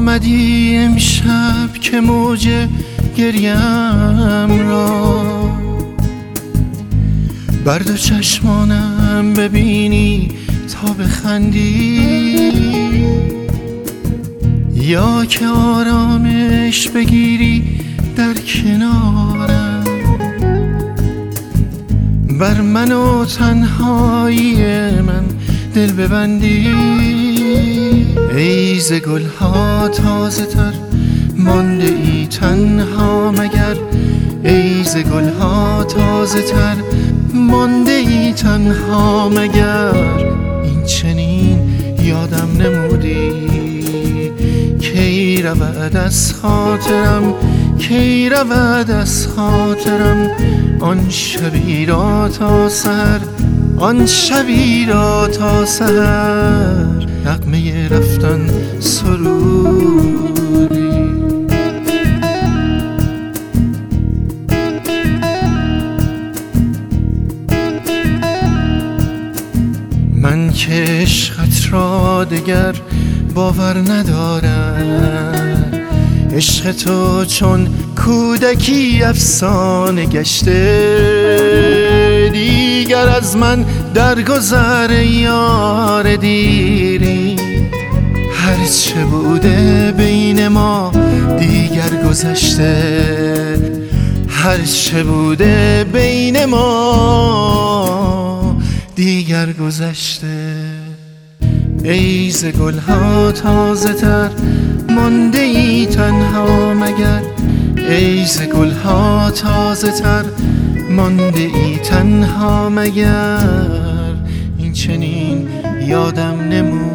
آمدی امشب که موج گریم را بر دو چشمانم ببینی تا بخندی، یا که آرامش بگیری در کنارم، بر من و تنهایی من دل ببندی. ای ز گلها تازه تر مانده ای تنها مگر، ای ز گلها تازه تر مانده ای تنها مگر. این چنین یادم نمودی کی رود از خاطرم، کی رود از خاطرم آن شبی را تا سحر، آن شبی را تا سحر نغمه رفتن سرودی. من که عشقت را دگر باور ندارم، عشق تو چون کودکی افسانه گشته، دیگر از من درگذر یار دیری، هرچه بوده بین ما دیگر گذشته، هرچه بوده بین ما دیگر گذشته. ای ز گلها تازه تر مانده ای تنها مگر، ای ز گلها تازه تر مانده ای تنها مگر. این چنین یادم نمود